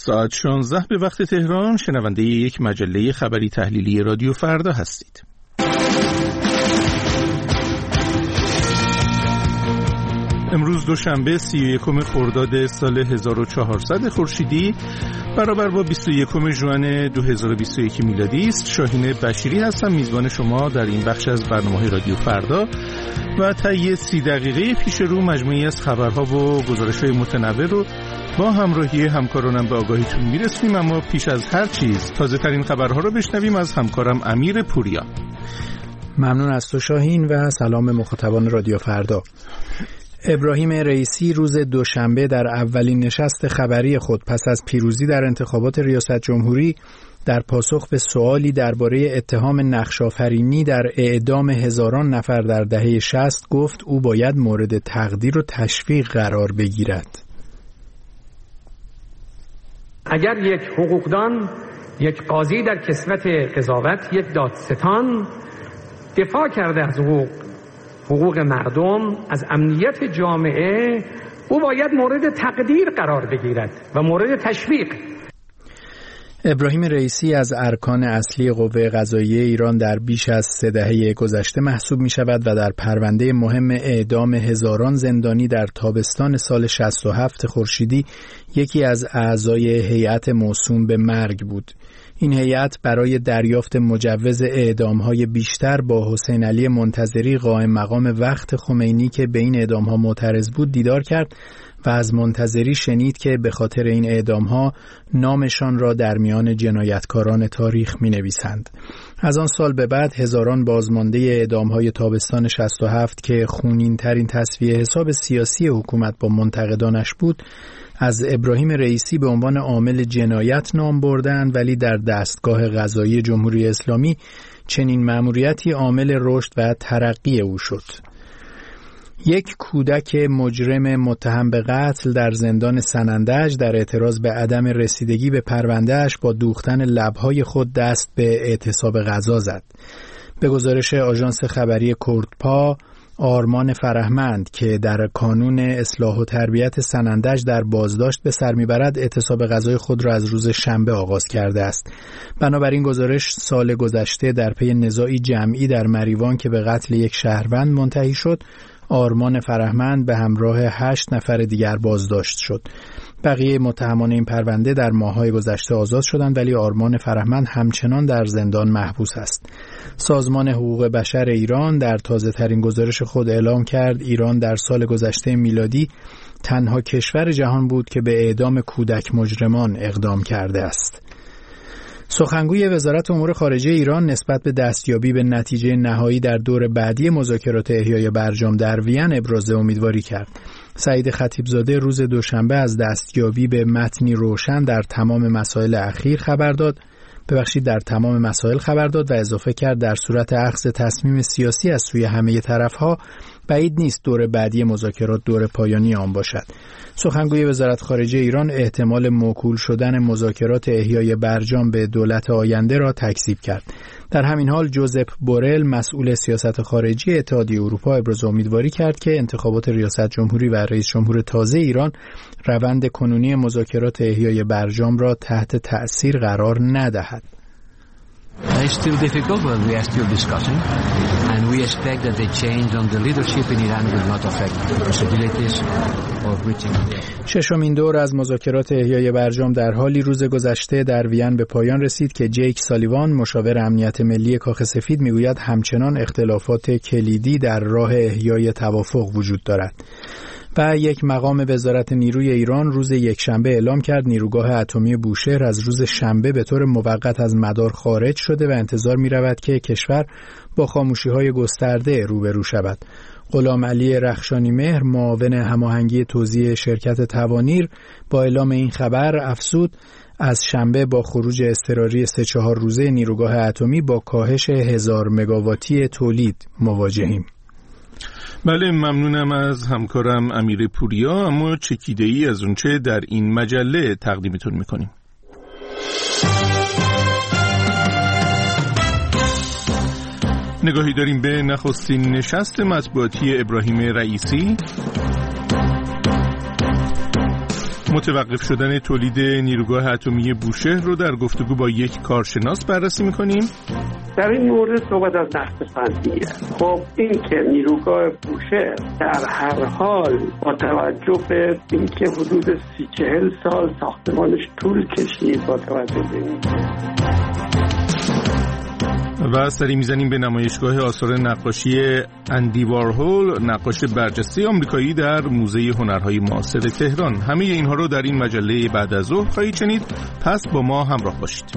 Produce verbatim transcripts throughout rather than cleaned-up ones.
ساعت شانزده به وقت تهران شنونده یک مجله خبری تحلیلی رادیو فردا هستید. امروز دوشنبه سی و یکم خرداد سال هزار و چهارصد خورشیدی برابر با بیست و یکم ژوئن دو هزار و بیست و یک میلادی است. شاهین بشیری هستم، میزبان شما در این بخش از برنامه‌های رادیو فردا و طی سی دقیقه پیش رو مجموعی از خبرها و گزارش‌های متنوع رو با همراهی همکارانم به آگاهیتون میرسیم. اما پیش از هر چیز تازه ترین خبرها رو بشنویم از همکارم امیر پوریا. ممنون از تو شاهین و سلام مخاطبان رادیو فردا. ابراهیم رئیسی روز دوشنبه در اولین نشست خبری خود پس از پیروزی در انتخابات ریاست جمهوری در پاسخ به سوالی درباره اتهام نقش‌آفرینی در اعدام هزاران نفر در دهه شصت گفت او باید مورد تقدیر و تشویق قرار بگیرد. اگر یک حقوقدان، یک قاضی در کسوت قضاوت، یک دادستان دفاع کرده از حقوق حقوق مردم، از امنیت جامعه، او باید مورد تقدیر قرار بگیرد و مورد تشویق. ابراهیم رئیسی از ارکان اصلی قوه قضاییه ایران در بیش از سه دهه گذشته محسوب می شود و در پرونده مهم اعدام هزاران زندانی در تابستان سال شصت و هفت خورشیدی یکی از اعضای هیئت موسوم به مرگ بود. این هیئت برای دریافت مجوز اعدام‌های بیشتر با حسین علی منتظری قائم مقام وقت خمینی که به این اعدام‌ها معترض بود دیدار کرد و از منتظری شنید که به خاطر این اعدام‌ها نامشان را در میان جنایتکاران تاریخ می‌نویسند. از آن سال به بعد هزاران بازمانده اعدام‌های تابستان شصت و هفت که خونین‌ترین تصفیه حساب سیاسی حکومت با منتقدانش بود از ابراهیم رئیسی به عنوان عامل جنایت نام بردند، ولی در دستگاه قضایی جمهوری اسلامی چنین مأموریتی عامل رشد و ترقی او شد. یک کودک مجرم متهم به قتل در زندان سنندج در اعتراض به عدم رسیدگی به پروندهش با دوختن لب‌های خود دست به اعتصاب غذا زد. به گزارش آژانس خبری کردپا، آرمان فرهمند که در کانون اصلاح و تربیت سنندج در بازداشت به سر میبرد اعتصاب غذای خود را از روز شنبه آغاز کرده است. بنابراین گزارش سال گذشته در پی نزاعی جمعی در مریوان که به قتل یک شهروند منتهی شد، آرمان فرهمند به همراه هشت نفر دیگر بازداشت شد. بقیه متهمان این پرونده در ماه‌های گذشته آزاد شدند، ولی آرمان فرهمند همچنان در زندان محبوس است. سازمان حقوق بشر ایران در تازه‌ترین گزارش خود اعلام کرد ایران در سال گذشته میلادی تنها کشور جهان بود که به اعدام کودک مجرمان اقدام کرده است. سخنگوی وزارت امور خارجه ایران نسبت به دستیابی به نتیجه نهایی در دور بعدی مذاکرات احیای برجام در وین ابراز امیدواری کرد. سعید خطیبزاده روز دوشنبه از دستیابی به متنی روشن در تمام مسائل اخیر خبر داد، ببخشید در تمام مسائل خبر داد و اضافه کرد در صورت اخذ تصمیم سیاسی از سوی همه طرف‌ها بعید نیست دور بعدی مذاکرات دور پایانی آن باشد. سخنگوی وزارت خارجه ایران احتمال موکول شدن مذاکرات احیای برجام به دولت آینده را تکذیب کرد. در همین حال جوزپ بورل مسئول سیاست خارجی اتحادیه اروپا ابراز امیدواری کرد که انتخابات ریاست جمهوری و رئیس جمهور تازه ایران روند کنونی مذاکرات احیای برجام را تحت تأثیر قرار ندهد. It's still difficult, but we are still discussing, and we expect that the change on the leadership in Iran will not affect the possibilities of reaching the end. ششمین دور از مذاکرات احیای برجام در حالی روز گذشته در وین به پایان رسید که جیک سالیوان مشاور امنیت ملی کاخ سفید میگوید همچنان اختلافات کلیدی در راه احیای توافق وجود دارد. و یک مقام وزارت نیروی ایران روز یکشنبه اعلام کرد نیروگاه اتمی بوشهر از روز شنبه به طور موقت از مدار خارج شده و انتظار می رود که کشور با خاموشی‌های گسترده روبرو شود. غلام علی رخشانی مهر معاون هماهنگی توزیع شرکت توانیر با اعلام این خبر افزود از شنبه با خروج اضطراری سه چهار روزه نیروگاه اتمی با کاهش هزار مگاواتی تولید مواجهیم. بله، ممنونم از همکارم امیر پوریا. اما چکیده‌ای از اونچه در این مجله تقدیمتون میکنیم. نگاهی داریم به نخستین نشست مطبوعاتی ابراهیم رئیسی. متوقف شدن تولید نیروگاه اتمی بوشهر رو در گفتگو با یک کارشناس بررسی می‌کنیم. در این مورد صحبت از نقص فنیه. خب این که نیروگاه بوشهر در هر حال با توجه به اینکه حدود سی چهل سال ساختمانش طول کشید، با توجه به این و سری میزنیم به نمایشگاه آثار نقاشی اندی وارهول، نقاش برجسته آمریکایی در موزه هنرهای معاصر تهران. همه اینها رو در این مجله بعد از ظهر خواهید شنید، پس با ما همراه باشید.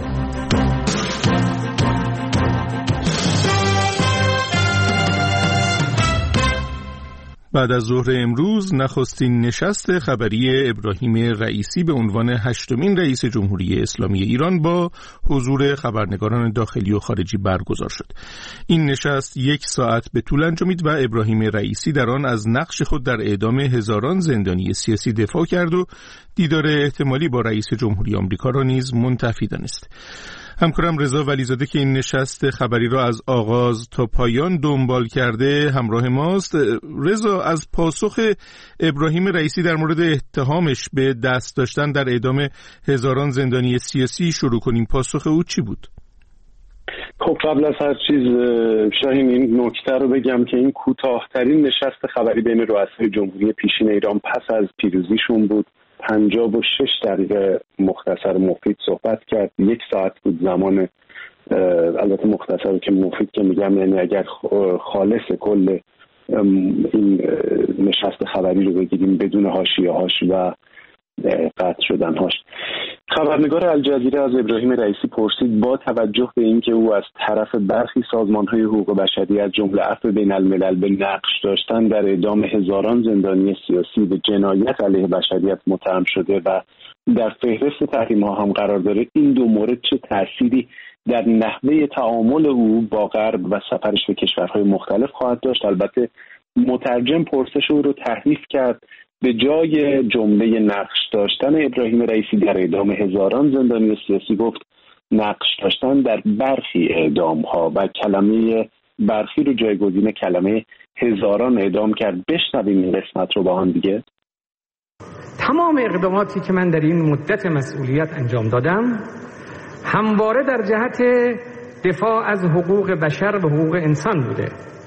بعد از ظهر امروز نخستین نشست خبری ابراهیم رئیسی به عنوان هشتمین رئیس جمهوری اسلامی ایران با حضور خبرنگاران داخلی و خارجی برگزار شد. این نشست یک ساعت به طول انجامید و ابراهیم رئیسی در آن از نقش خود در اعدام هزاران زندانی سیاسی دفاع کرد و دیدار احتمالی با رئیس جمهوری آمریکا را نیز منتفی دانست. همکارم رضا ولیزاده که این نشست خبری را از آغاز تا پایان دنبال کرده همراه ماست. رضا، از پاسخ ابراهیم رئیسی در مورد اتهامش به دست داشتن در اعدام هزاران زندانی سیاسی شروع کنیم. پاسخ او چی بود؟ خب قبل از هر چیز شاهین این نکته رو بگم که این کوتاه‌ترین نشست خبری بین رؤسای جمهوری پیشین ایران پس از پیروزیشون بود. پنجاه و شش دقیقه مختصر مفید صحبت کرد. یک ساعت بود زمان، البته مختصر که مفید که میگم یعنی اگر خالص کل این نشست خبری رو بگیریم بدون حاشیه‌هاش و قطع شدنهاش. خبرنگار الجزیره از ابراهیم رئیسی پرسید با توجه به اینکه او از طرف برخی سازمان‌های حقوق بشری از جمله عفو بین الملل به نقش داشتن در اعدام هزاران زندانی سیاسی به جنایت علیه بشریت متهم شده و در فهرست تحریم‌ها هم قرار داره، این دو مورد چه تأثیری در نحوه تعامل او با غرب و سفرش به کشورهای مختلف خواهد داشت. البته مترجم پرسش او رو تحریف کرد، به جای جمله نقش داشتن ابراهیم رئیسی در اعدام هزاران زندانی سیاسی گفت نقش داشتن در برخی اعدام ها و کلمه برخی رو جایگزین کلمه هزاران اعدام کرد. بشنویم این قسمت رو با هم دیگه. تمام اقداماتی که من در این مدت مسئولیت انجام دادم همواره در جهت دفاع از حقوق بشر و حقوق انسان بوده.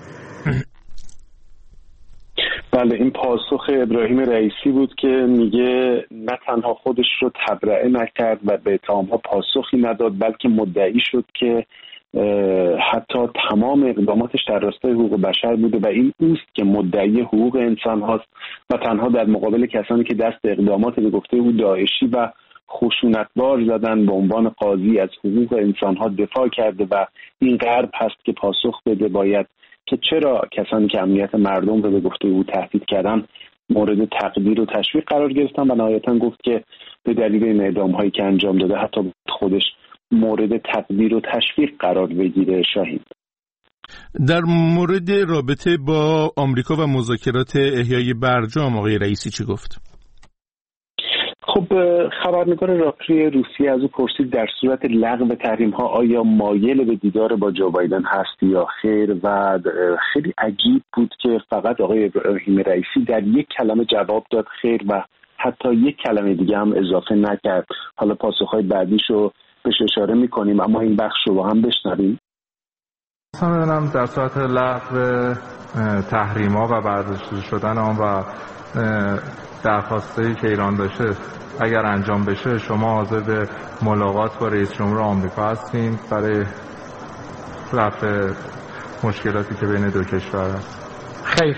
بله، این پاسخ ابراهیم رئیسی بود که میگه نه تنها خودش رو تبرئه نکرد و به اتهام‌ها پاسخی نداد، بلکه مدعی شد که حتی تمام اقداماتش در راستای حقوق بشر بوده و این اوست که مدعی حقوق انسان هاست و تنها در مقابل کسانی که دست اقدامات به گفته او داعشی و خشونتبار زدن به عنوان قاضی از حقوق انسان ها دفاع کرده و این غرب هست که پاسخ بده باید که چرا کسانی که امنیت مردم رو به گفته او تهدید کردن مورد تقدیر و تشویق قرار گرفتن و نهایتاً گفت که به دلیل این اعدام‌هایی که انجام داده حتی خودش مورد تقدیر و تشویق قرار بگیره. شاهین، در مورد رابطه با آمریکا و مذاکرات احیای برجام آقای رئیسی چی گفت؟ خب خبرنگار راپری روسیه از او پرسید در صورت لغو تحریم‌ها آیا مایل به دیدار با جو بایدن هست یا خیر و خیلی عجیب بود که فقط آقای ابراهیم رئیسی در یک کلمه جواب داد خیر و حتی یک کلمه دیگه هم اضافه نکرد. حالا پاسخ‌های بعدیش رو بهش اشاره می‌کنیم، اما این بخش رو با هم بشنویم. مثلا در صورت لغو تحریم‌ها و برداشته شدن آن و درخواستایی که ایران داشته اگر انجام بشه شما حاضر به ملاقات با رئیس جمهور آمریکا هستین برای رفع مشکلاتی که بین دو کشور هست؟ خیر.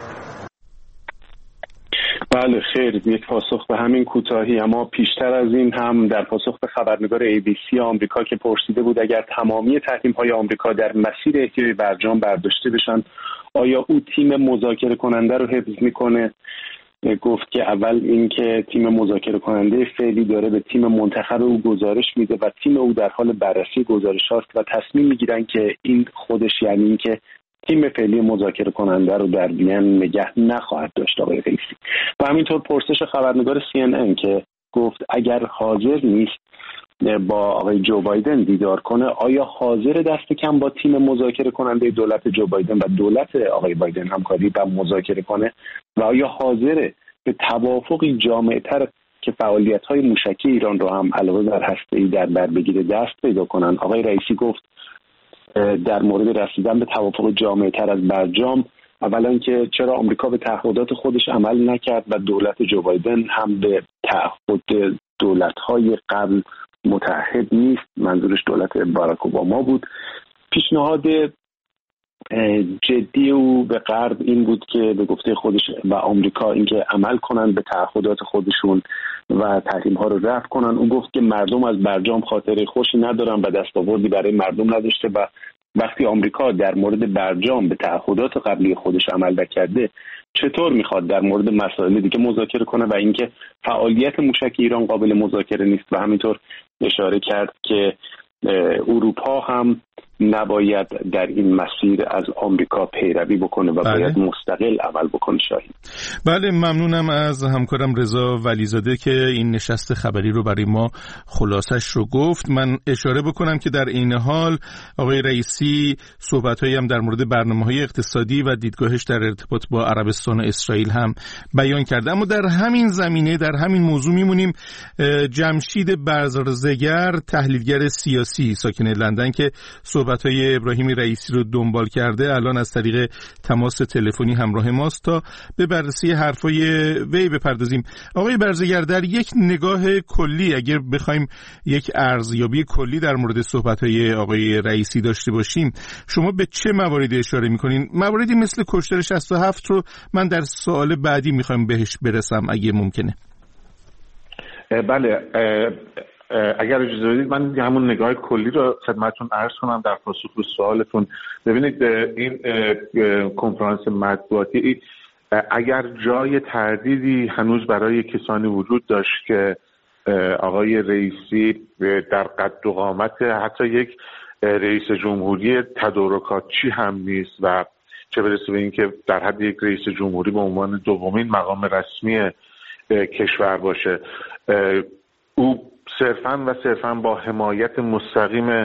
بله خیر، یک پاسخ به همین کوتاهی. اما پیشتر از این هم در پاسخ به خبرنگار ای بی سی آمریکا که پرسیده بود اگر تمامی تحریم‌های آمریکا در مسیر احیای برجام برداشته بشن آیا او تیم مذاکره کننده رو حفظ میکنه، گفت که اول اینکه تیم مذاکره کننده فعلی داره به تیم منتخب او گزارش میده و تیم او در حال بررسی گزارش هاست و تصمیم میگیرن که این خودش یعنی این که تیم فعلی مذاکره کننده رو در وین نگه نخواهد داشت آقای رئیسی. و همینطور پرسش خبرنگار سی ان ان که گفت اگر حاضر نیست با آقای جو بایدن دیدار کنه آیا حاضر دست کم با تیم مذاکره کننده دولت جو بایدن و دولت آقای بایدن همکاری و مذاکره کنه و آیا حاضر به توافقی جامع‌تر که فعالیت‌های موشکی ایران رو هم علاوه بر هسته‌ای در بر بگیره دست پیدا کنن. آقای رئیسی گفت در مورد رسیدن به توافق جامع‌تر از برجام، اولا که چرا آمریکا به تعهدات خودش عمل نکرد و دولت جو بایدن هم به تعهد دولت‌های قبل متعهد نیست، منظورش دولت باراک اوباما بود. پیشنهاد جدی او به غرب این بود که به گفته خودش و آمریکا اینکه عمل کنن به تعهدات خودشون و تحریم ها رو رفع کنن. او گفت که مردم از برجام خاطره خوشی ندارن و دستاوردی برای مردم نداشته و وقتی آمریکا در مورد برجام به تعهدات قبلی خودش عمل نکرده چطور میخواد در مورد مسائل دیگه مذاکره کنه و اینکه فعالیت موشک ایران قابل مذاکره نیست و همینطور اشاره کرد که اروپا هم نباید در این مسیر از آمریکا پیروی بکنه و بله. باید مستقل عمل بکنه. شاهین. بله، ممنونم از همکارم رضا ولیزاده که این نشست خبری رو برای ما خلاصش رو گفت. من اشاره بکنم که در این حال آقای رئیسی صحبت‌هایی هم در مورد برنامه‌های اقتصادی و دیدگاهش در ارتباط با عربستان و اسرائیل هم بیان کرده. اما در همین زمینه، در همین موضوع میمونیم. جمشید برزگر، تحلیلگر سیاسی ساکن لندن که صحبت‌های ابراهیم رئیسی رو دنبال کرده، الان از طریق تماس تلفنی همراه ماست تا به بررسی حرفای وی بپردازیم. آقای برزگر، در یک نگاه کلی اگر بخوایم یک ارزیابی کلی در مورد صحبت‌های آقای رئیسی داشته باشیم، شما به چه مواردی اشاره می‌کنین؟ مواردی مثل کشتار شصت و هفت رو من در سوال بعدی می‌خوام بهش برسم اگه ممکنه. بله، اگر اجازه بدید من همون نگاه کلی رو خدمتتون عرض کنم در پاسخ به سوالتون. ببینید، این کنفرانس مطبوعاتی اگر جای تردیدی هنوز برای کسانی وجود داشت که آقای رئیسی در قد و قامت حتی یک رئیس جمهوری تدارکاتچی هم نیست و چه برسه به این که در حد یک رئیس جمهوری به عنوان دومین مقام رسمی کشور باشه، او صرفاً و صرفاً با حمایت مستقیم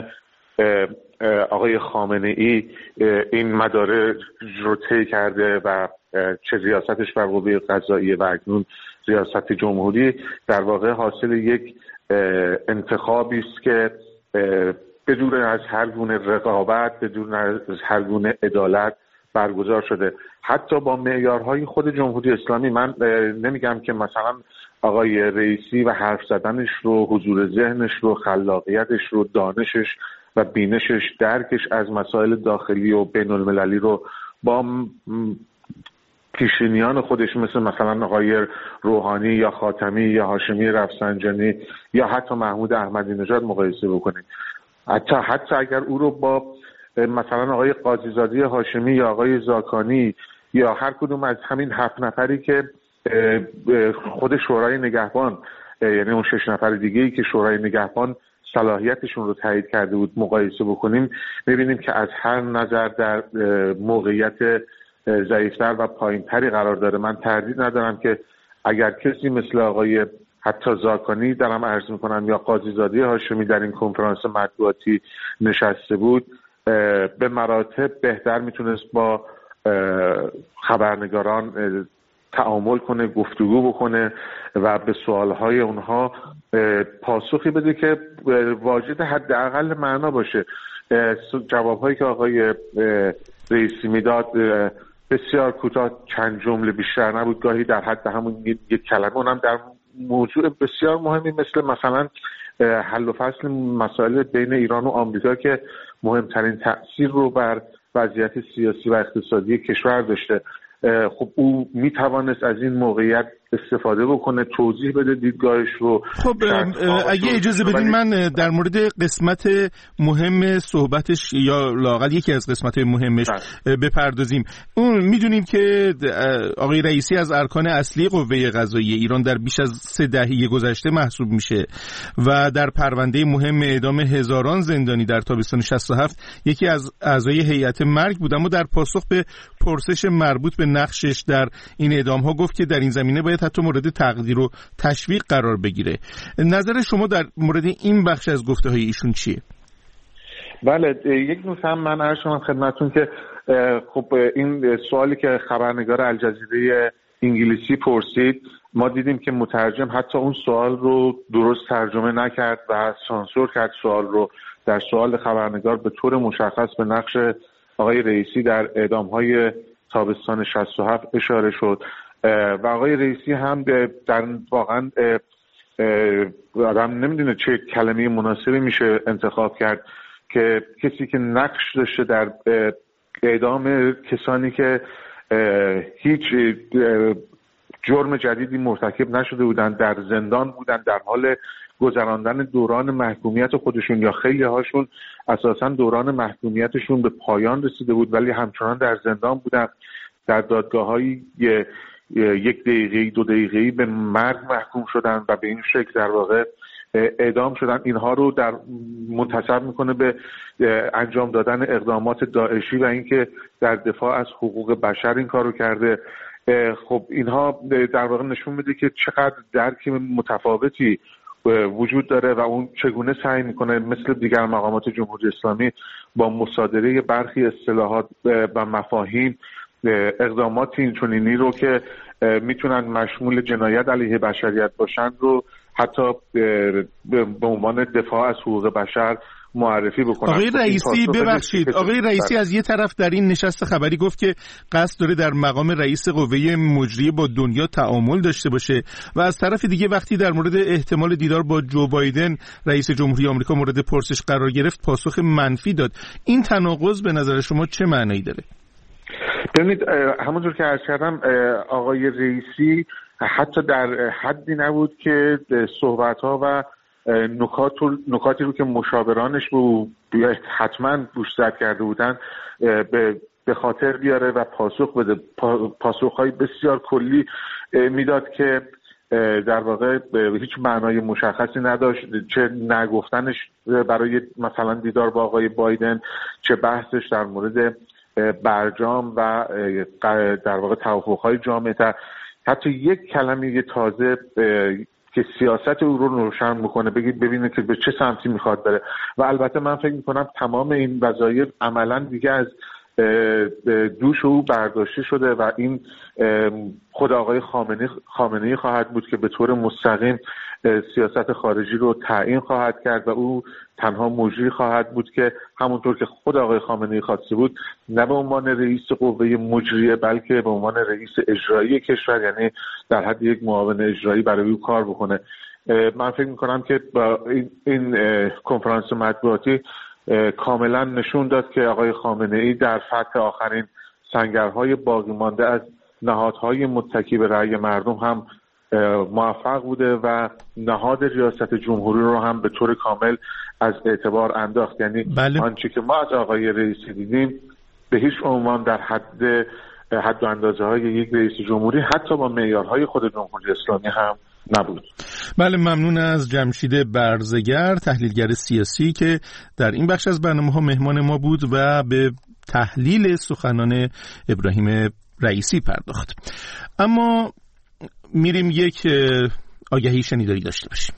آقای خامنه ای این مدارج رو طی کرده و چه ریاستش بر قوه قضاییه و اکنون ریاست جمهوری در واقع حاصل یک انتخابی است که بدون از هر گونه رقابت، بدون از هر گونه عدالت برگزار شده. حتی با معیارهای خود جمهوری اسلامی. من نمیگم که مثلا آقای رئیسی و حرف زدنش رو، حضور ذهنش رو، خلاقیتش رو، دانشش و بینشش، درکش از مسائل داخلی و بین المللی رو با پیشینیان خودش مثل مثلا آقای روحانی یا خاتمی یا هاشمی رفسنجانی یا حتی محمود احمدی نژاد مقایسه بکنید. حتی حتی اگر او رو با مثلا آقای قاضیزاده هاشمی یا آقای زاکانی یا هر کدوم از همین هفت نفری که خود شورای نگهبان، یعنی اون شش نفر دیگه‌ای که شورای نگهبان صلاحیتشون رو تایید کرده بود مقایسه بکنیم، می‌بینیم که از هر نظر در موقعیت ضعیف‌تر و پایین‌تری قرار داره. من تردید ندارم که اگر کسی مثل آقای حتی زاکانی دارم عرض می‌کنم یا قاضیزاده هاشمی در این کنفرانس مطبوعاتی نشسته بود، به مراتب بهتر میتونست با خبرنگاران تعامل کنه، گفتگو بکنه و به سوالهای اونها پاسخی بده که واجد حداقل معنا باشه. جوابهایی که آقای رئیسی میداد بسیار کوتاه، چند جمله بیشتر نبود، گاهی در حد همون یک کلمه، اونم در موضوع بسیار مهمی مثل مثلا حل و فصل مسائل بین ایران و آمریکا که مهمترین تأثیر رو بر وضعیت سیاسی و اقتصادی کشور داشته. خب او میتوانست از این موقعیت استفاده بکنه، توضیح بده دیدگاهش رو. خب اگه اجازه بدین من در مورد قسمت مهم صحبتش یا لااقل یکی از قسمت‌های مهمش بپردازیم. اون میدونیم که آقای رئیسی از ارکان اصلی قوه قضاییه ایران در بیش از سه دهه گذشته محسوب میشه و در پرونده مهم اعدام هزاران زندانی در تابستان شصت و هفت یکی از اعضای هیئت مرگ بود، اما در پاسخ به پرسش مربوط به نقشش در این اعدام‌ها گفت که در این زمینه باید حتی مورد تقدیر و تشویق قرار بگیره. نظر شما در مورد این بخش از گفته‌های ایشون چیه؟ بله، یک نکته هم من عرض کنم خدمتتون که خب این سوالی که خبرنگار الجزیره انگلیسی پرسید، ما دیدیم که مترجم حتی اون سوال رو درست ترجمه نکرد و سانسور کرد سوال رو. در سوال خبرنگار به طور مشخص به نقش آقای رئیسی در اعدام‌های تابستان شصت و هفت اشاره شد و آقای رئیسی هم در واقعا آدم نمیدونه چه کلمه مناسبی میشه انتخاب کرد که کسی که نقش داشته در اعدام کسانی که هیچ جرم جدیدی مرتکب نشده بودن، در زندان بودن، در حال گذراندن دوران محکومیت خودشون یا خیلی هاشون اساساً دوران محکومیتشون به پایان رسیده بود ولی همچنان در زندان بودن، در دادگاه‌های یک دقیقه‌ای دو دقیقه‌ای به مرگ محکوم شدن و به این شکل در واقع اعدام شدن. اینها رو در منتسب میکنه به انجام دادن اقدامات داعشی و اینکه در دفاع از حقوق بشر این کارو کرده. خب اینها در واقع نشون میده که چقدر درک متفاوتی وجود داره و اون چگونه سعی میکنه مثل دیگر مقامات جمهوری اسلامی با مصادره برخی اصطلاحات و مفاهیم اقدامات اینچنینی رو که میتونن مشمول جنایت علیه بشریت باشن رو حتی به عنوان دفاع از حقوق بشر معرفی بکنن. آقای رئیسی ببخشید آقای رئیسی از یه طرف در این نشست خبری گفت که قصد داره در مقام رئیس قوه مجریه با دنیا تعامل داشته باشه و از طرف دیگه وقتی در مورد احتمال دیدار با جو بایدن رئیس جمهوری آمریکا مورد پرسش قرار گرفت پاسخ منفی داد. این تناقض به نظر شما چه معنی داره؟ ببینید همونطور که عرض کردم آقای رئیسی حتی در حدی نبود که صحبت‌ها و نکات نکاتی رو که مشاورانش رو حتما گوشزد کرده بودن به خاطر بیاره و پاسخ بده. پاسخ‌های بسیار کلی میداد که در واقع هیچ معنای مشخصی نداشت، چه نگفتنش برای مثلا دیدار با آقای بایدن، چه بحثش در مورد برجام و در واقع توافق‌های جامع‌تر، حتی یک کلمه تازه که سیاست او رو روشن بکنه، بگید ببینه که به چه سمتی میخواد بره. و البته من فکر میکنم تمام این وظایف عملا دیگه از دوش او برداشته شده و این خود آقای خامنه‌ای خامنه‌ای خواهد بود که به طور مستقیم سیاست خارجی رو تعیین خواهد کرد و او تنها مجری خواهد بود که همونطور که خود آقای خامنه‌ای خواسته بود نه به عنوان رئیس قوه مجریه بلکه به عنوان رئیس اجرایی کشور، یعنی در حد یک معاون اجرایی برای او کار بکنه. من فکر میکنم که با این, این کنفرانس مطبوعاتی کاملا نشون داد که آقای خامنه‌ای در فتح آخرین سنگرهای باقی مانده از نهادهای متکی به رأی مردم هم موفق بوده و نهاد ریاست جمهوری رو هم به طور کامل از اعتبار انداخت. یعنی بله. آنچه که ما از آقای رئیسی دیدیم به هیچ عنوان در حد حد و اندازه های یک رئیس جمهوری حتی با معیارهای خود جمهوری اسلامی هم نبود. بله، ممنون از جمشید برزگر، تحلیلگر سیاسی که در این بخش از برنامه ها مهمان ما بود و به تحلیل سخنان ابراهیم رئیسی پرداخت. اما میریم یک آگهی شنیداری داشته باشیم.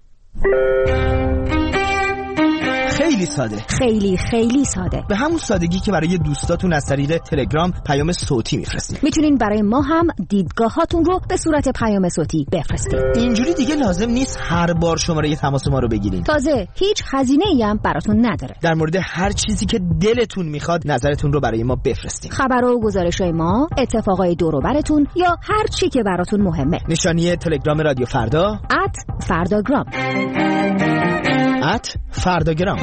خیلی ساده، خیلی خیلی ساده، به همون سادگی که برای دوستاتون از طریق تلگرام پیام صوتی میفرستید. میتونین برای ما هم دیدگاهاتون رو به صورت پیام صوتی بفرستید. اینجوری دیگه لازم نیست هر بار شماره تماس ما رو بگیرین. تازه هیچ هزینه‌ای هم براتون نداره. در مورد هر چیزی که دلتون میخواد نظرتون رو برای ما بفرستید. خبر و گزارش‌های ما، اتفاقای دور و براتون یا هر چی که براتون مهمه. نشانی تلگرام رادیو فردا ات فرداگرام ات فرداگرام.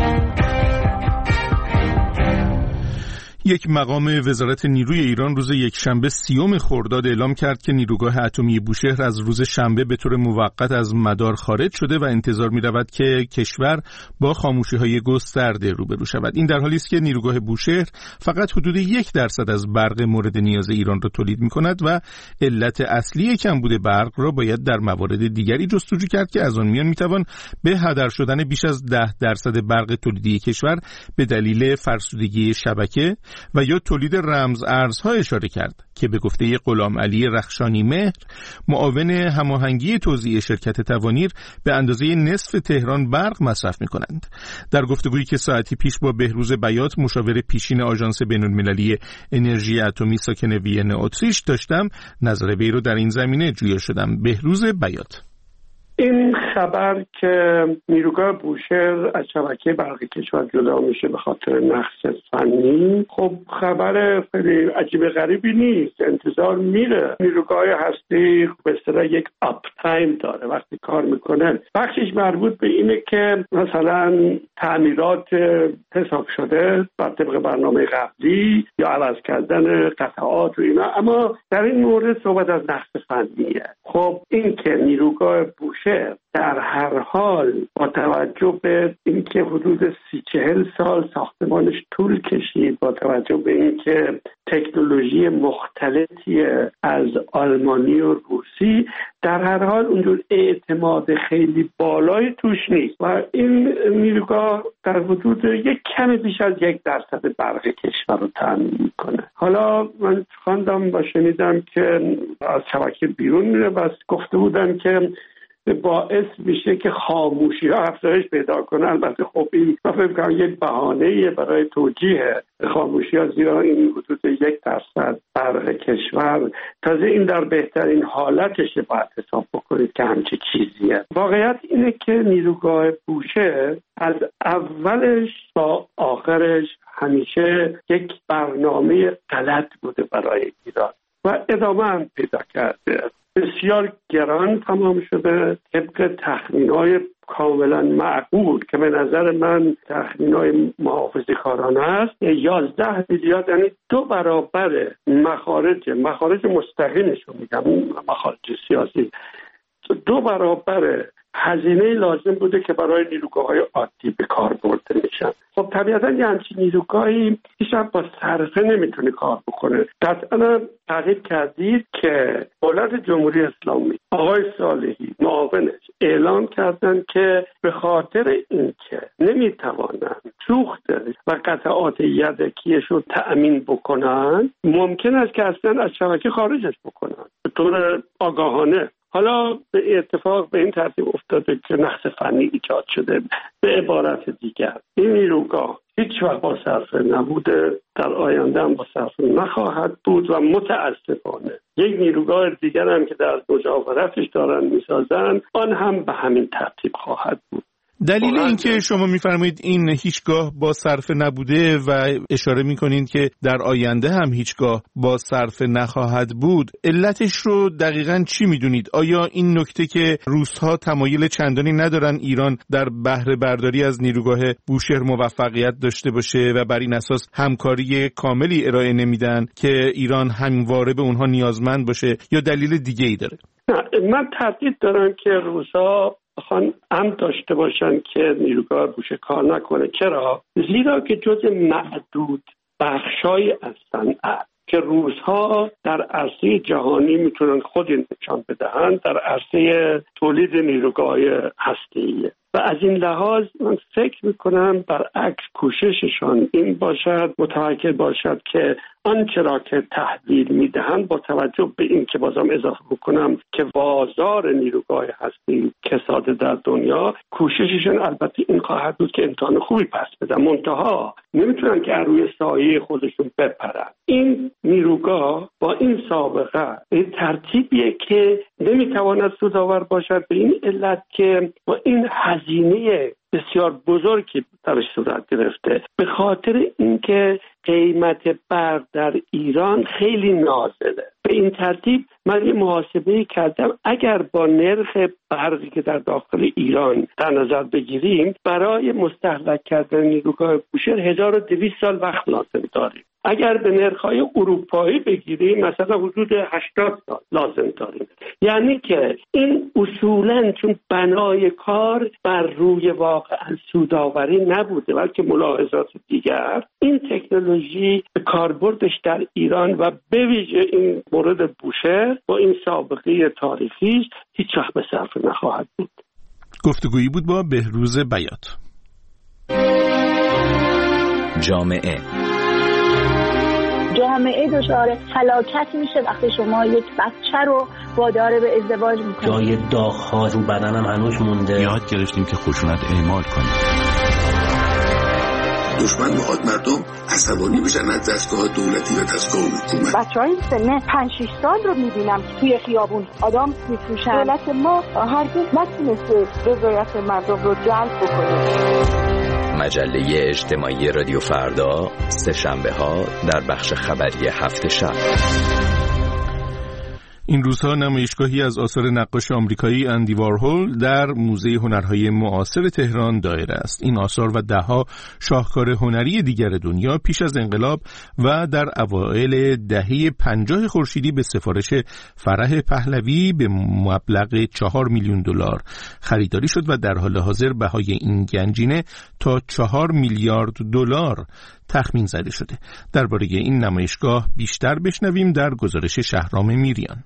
یک مقام وزارت نیروی ایران روز یکشنبه سیوم خرداد اعلام کرد که نیروگاه اتمی بوشهر از روز شنبه به طور موقت از مدار خارج شده و انتظار می رود که کشور با خاموشی‌های گسترده روبرو شود. این در حالی است که نیروگاه بوشهر فقط حدود یک درصد از برق مورد نیاز ایران را تولید می کند و علت اصلی کمبود برق را باید در موارد دیگری جستجو کرد که از آن میان می توان به هدر شدن بیش از ده درصد برق تولیدی کشور به دلیل فرسودگی شبکه، و یا تولید رمز ارزها اشاره کرد که به گفته غلام علی رخشانی مهر، معاون هماهنگی توزیع شرکت توانیر، به اندازه نصف تهران برق مصرف می‌کنند. در گفتگویی که ساعتی پیش با بهروز بیات، مشاور پیشین آژانس بین‌المللی انرژی اتمی ساکن وین اتریش، داشتم نظر وی رو در این زمینه جویا شدم. بهروز بیات: این خبر که نیروگاه بوشهر از شبکه برق کشور جدا میشه به خاطر نقص فنی، خب خبر خیلی عجیب غریبی نیست. انتظار میره. نیروگاه هستی به اصطلاح یک آپ تایم داره وقتی کار میکنه. بخشش مربوط به اینه که مثلا تعمیرات حساب شده بر طبق برنامه قبلی یا عوض کردن قطعات و اینا، اما در این مورد صحبت از نقص فنیه. خب این که نیروگاه بوشهر در هر حال با توجه به اینکه حدود سی چهل سال ساختمانش طول کشید، با توجه به اینکه تکنولوژی مختلفی از آلمانی و روسی، در هر حال اونجور اعتماد خیلی بالای توش نیست و این نیروگاه در حدود یک کمی بیش از یک درصد برق کشور رو تامین میکنه. حالا من خواندم و شنیدم که از شبکه بیرون میره و گفته بودن که باعث میشه که خاموشی ها افزایش پیدا کنه. البته خب این من فکر کنم یک بهانه برای توجیه خاموشی ها، زیرا این حدود یک درصد برق کشور، تازه این در بهترین حالتشه باید حساب بکنید که همچه چیزیه. واقعیت اینه که نیروگاه بوشهر از اولش تا آخرش همیشه یک برنامه غلط بوده برای ایران و ادامه هم پیدا کرده. بسیار گران تمام شده طبق تخمین‌های کاملا معقول که به نظر من تخمین‌های محافظه‌کارانه است. یازده میلیارد، یعنی دو برابر مخارج مخارج مستقیمش رو میگم، مخارج سیاسی، دو برابر هزینه لازم بوده که برای نیروگاه‌های عادی به کار برده میشن. خب طبیعتاً یه همچین نیروگاهی هیچ‌وقت با صرفه نمیتونه کار بکنه. قطعاً تعقیب کردید که دولت جمهوری اسلامی، آقای صالحی معاونش اعلام کردن که به خاطر اینکه نمیتوانند سوخت و قطعات یدکیش رو تأمین بکنن، ممکن است که اصلاً از شبکه خارجش بکنن به طور آگاهانه. حالا به اتفاق به این ترتیب افتاده که نقص فنی ایجاد شده. به عبارت دیگر این نیروگاه هیچ وقت با صرفه نبوده، در آینده هم با صرفه نخواهد بود و متاسفانه یک نیروگاه دیگر هم که در مجاورتش دارن میسازن، آن هم به همین ترتیب خواهد بود. دلیل این که شما میفرمایید این هیچگاه با صرفه نبوده و اشاره میکنین که در آینده هم هیچگاه با صرفه نخواهد بود، علتش رو دقیقاً چی میدونید؟ آیا این نکته که روس‌ها تمایل چندانی ندارن ایران در بهره برداری از نیروگاه بوشهر موفقیت داشته باشه و بر این اساس همکاری کاملی ارائه نمیدن که ایران همواره به اونها نیازمند باشه، یا دلیل دیگه ای داره؟ نه، من تردید دارم که روس‌ها بخوان امر داشته باشن که نیروگاه بوشهر کار نکنه. چرا؟ زیرا که جز معدود بخشای از صنعت که روس‌ها در عرصه جهانی میتونن خود نشان بدهند در عرصه تولید نیروگاه هسته‌ایه و از این لحاظ من فکر میکنم برعکس کوشششان این باشد، متوکل باشد که آنچه را که تحویل میدهند با توجه به این که بازم اضافه بکنم که بازار نیروگاه هستی کساده در دنیا، کوشششان البته این خواهد بود که امتحان خوبی پس بدن، منتها نمیتونن که روی سایه خودشون بپرن. این نیروگاه با این سابقه این ترتیبیه که نمیتواند سودآور باشد به این علت که با این هزینه بسیار بزرگی درش صورت گرفته، به خاطر اینکه قیمت برق در ایران خیلی نازله. به این ترتیب من یه محاسبه کردم، اگر با نرخ برقی که در داخل ایران در نظر بگیریم، برای مستهلک کردن نیروگاه بوشهر هزار و دویست سال وقت لازم داریم. اگر به نرخ‌های اروپایی بگیریم مثلا حدود هشتاد سال لازم داریم. یعنی که این اصولاً چون بنای کار بر روی واقعا سودآوری نبوده بلکه ملاحظات دیگر، این تکنولوژی به کاربردش در ایران و به ویژه این مورد بوشهر با این سابقه تاریخی هیچ وقت به صرف نخواهد بود. گفتگویی بود با بهروز بیات. جامعه جامعه دچار فلاکت میشه وقتی شما یک بچه رو وادار به ازدواج میکنید. جای داغ‌ها رو بدنم هنوز مونده. یاد گرفتیم که خشونت اعمال کنیم. دشمن میخواد مردم عصبانی بشن از دستگاه دولتی و دستگاه حکومت. بچهای سن پنج شش سال رو میبینم توی خیابون آدم میفروشن. دولت ما هرگز نتونسته رضایت مردم رو جلب بکنه. مجله اجتماعی رادیو فردا سه شنبه ها در بخش خبری هفت شب. این روزها نمایشگاهی از آثار نقاش آمریکایی اندی وارهول در موزه هنرهای معاصر تهران دایر است. این آثار و دهها شاهکار هنری دیگر دنیا پیش از انقلاب و در اوایل دهه پنجاه خورشیدی به سفارش فرح پهلوی به مبلغ چهار میلیون دلار خریداری شد و در حال حاضر بهای این گنجینه تا چهار میلیارد دلار تخمین زده شده. درباره این نمایشگاه بیشتر بشنویم در گزارش شهرام میریان.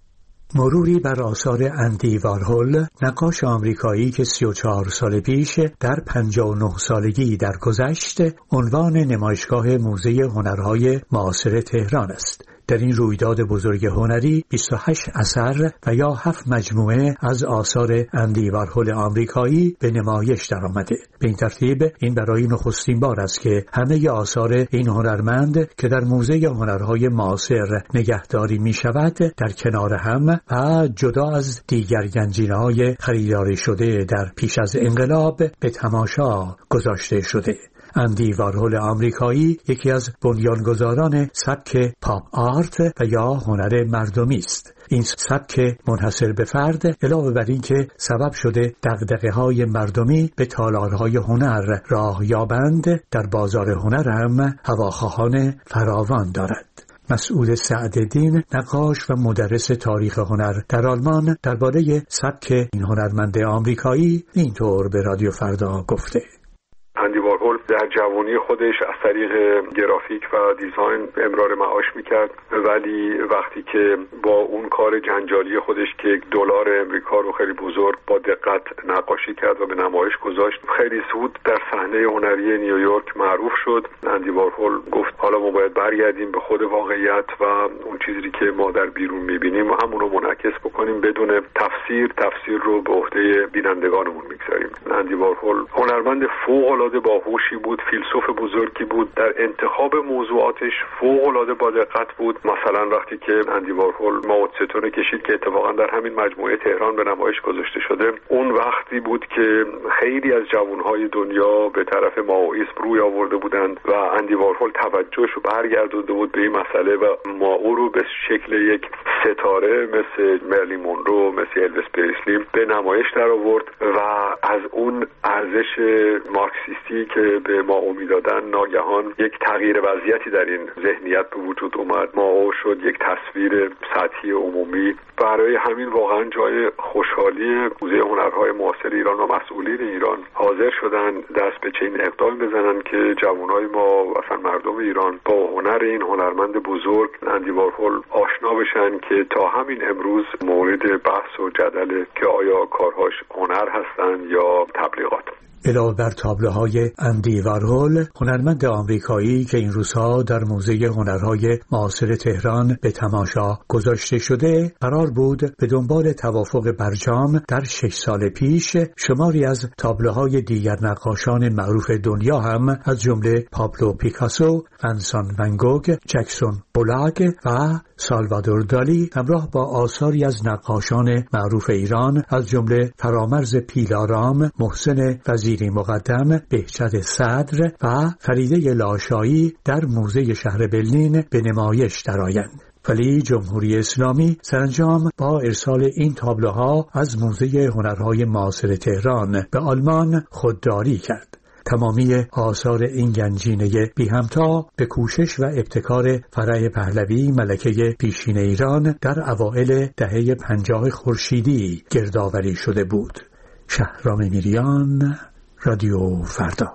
مروری بر آثار اندی وارهول، نقاش آمریکایی که سی و چهار سال پیش در پنجاه و نه سالگی درگذشت، عنوان نمایشگاه موزه هنرهای معاصر تهران است. در این رویداد بزرگ هنری بیست و هشت اثر و یا هفت مجموعه از آثار اندی وارهول آمریکایی به نمایش درآمده. به این ترتیب این برای نخستین بار است که همه آثار این هنرمند که در موزه هنرهای معاصر نگهداری می شود در کنار هم و جدا از دیگر گنجینه‌های خریداری شده در پیش از انقلاب به تماشا گذاشته شده. اندی وارهول آمریکایی یکی از بنیانگذاران سبک پاپ آرت و یا هنر مردمی است. این سبک منحصر به فرد علاوه بر این که سبب شده دغدغه‌های مردمی به تالارهای هنر راه یابند، در بازار هنر هم هواخواهان فراوان دارد. مسعود سعدالدین، نقاش و مدرس تاریخ هنر در آلمان، درباره سبک این هنرمند آمریکایی اینطور به رادیو فردا گفته: اندی وارهول در جوانی خودش از طریق گرافیک و دیزاین امرار معاش میکرد، ولی وقتی که با اون کار جنجالی خودش که یک دلار امریکا رو خیلی بزرگ با دقت نقاشی کرد و به نمایش گذاشت، خیلی زود در صحنه هنری نیویورک معروف شد. اندی وارهول گفت حالا ما باید برگردیم به خود واقعیت و اون چیزی که ما در بیرون میبینیم و همون رو منعکس بکنیم، بدون تفسیر تفسیر رو به عهده بینندگانمون میگذاریم. اندی وارهول هنرمند فوق باهوشی بود، فیلسوف بزرگی بود، در انتخاب موضوعاتش فوق‌العاده با دقت بود. مثلا وقتی که اندی وارهول مائو تسه کشید که اتفاقا در همین مجموعه تهران به نمایش گذاشته شده، اون وقتی بود که خیلی از جوانهای دنیا به طرف مائویسم روی آورده بودند و اندی وارهول توجهش رو برگردونده بود به این مسئله و مائو رو به شکل یک ستاره مثل مرلین مونرو، مثل الویس پریسلی به نمایش در آورد و از اون ارزش مارکسیستی که به مائو میدادن ناگهان یک تغییر وضعیتی در این ذهنیت به وجود اومد. مائو شد یک تصویر سطحی عمومی. برای همین واقعا جای خوشحالی موزه هنرهای معاصر ایران و مسئولین ایران حاضر شدن دست به چنین اقدامی بزنن که جوانای ما و اصلا مردم ایران با هنر این هنرمند بزرگ اندی وارهول آشنا بشن که تا همین امروز مورد بحث و جدله که آیا کارهاش هنر هستن یا تبلیغات. علاوه بر تابلوهای اندی وارهول، هنرمند آمریکایی که این روزها در موزه هنرهای معاصر تهران به تماشا گذاشته شده، قرار بود به دنبال توافق برجام در شش سال پیش شماری از تابلوهای دیگر نقاشان معروف دنیا هم از جمله پابلو پیکاسو، ونسان ون گوگ، جکسون پولاک و سالوادور دالی همراه با آثاری از نقاشان معروف ایران از جمله فرامرز پیلارام، محسن وزیری مقدم، بهجت صدر و فریده لاشایی در موزه شهر برلین به نمایش درآیند. ولی جمهوری اسلامی سرانجام با ارسال این تابلوها از موزه هنرهای معاصر تهران به آلمان خودداری کرد. تمامی آثار این گنجینه بی همتا به کوشش و ابتکار فرح پهلوی، ملکه پیشین ایران، در اوائل دهه پنجاه خورشیدی گردآوری شده بود. شهرام میریان، رادیو فردا.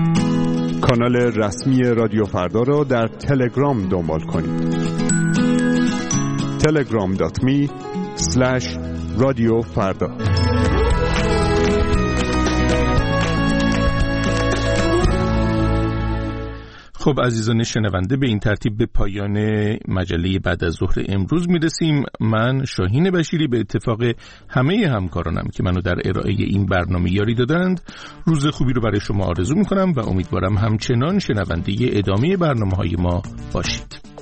کانال رسمی رادیو فردا را در تلگرام دنبال کنید. تلگرام دات می اسلش رادیو فردا. خب عزیزان شنونده، به این ترتیب به پایان مجله بعد از ظهر امروز میرسیم. من شاهین بشیری به اتفاق همه همکارانم که منو در ارائه این برنامه یاری دادند روز خوبی رو برای شما آرزو میکنم و امیدوارم همچنان شنونده ادامه برنامه‌های ما باشید.